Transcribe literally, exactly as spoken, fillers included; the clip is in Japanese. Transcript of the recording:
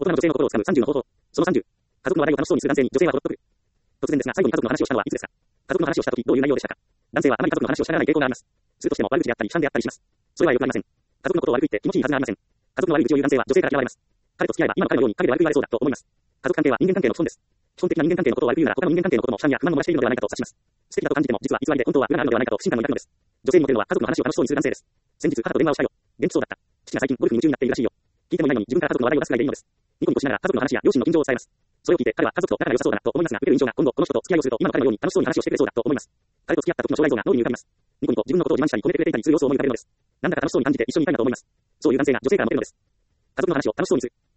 大人の女性の心をつかむさんじゅうの方法。そのさんじゅう。家族の話題を楽しそうにする男性に女性はほっとく。突然ですが、最後に家族の話をしたのはいつですか？家族の話をしたとき、どういう内容でしたか？男性はあまり家族の話をしたがらない傾向があります。するとしても悪口であったり、悲惨であったりします。それは良くありません。家族のことを悪く言って気持ちいいはずがありません。家族の悪口を言う男性は女性から嫌われます。彼と付き合えば今の彼のように陰で悪く言われそうだと思います。家族関係は人間関係の基本です。基本的な人間関係のことを悪く言うなら他の人間関係のことも不安や不満を漏らしているのではないかと察します。素敵だと感じても実は偽りで本当は裏があるのではないかと不信感を抱くのです。女性にモテるのは家族の話を楽しそうにする男性です。先日母と電話をしたよ。元気そうだった。父が最近ゴルフに夢中になっているらしいよ。聞いてもいないのに自分から家族の話題を出すくらいでいいのです。ニコニコしながら家族の話や両親の近況を伝えます。それを聞いて彼は家族と仲が良さそうだなと思いますが、受ける印象が今後この人と付き合いをすると今の彼のように楽しそうに話をしてくれそうだと思います。彼と付き合った時の将来像が脳に浮かびます。ニコニコ自分のことを自慢したり褒めてくれていたりする様子を思い浮かべるのです。なんだか楽しそうに感じて一緒にいたいなと思います。そういう男性が女性からモテるのです。家族の話を楽しそうにする。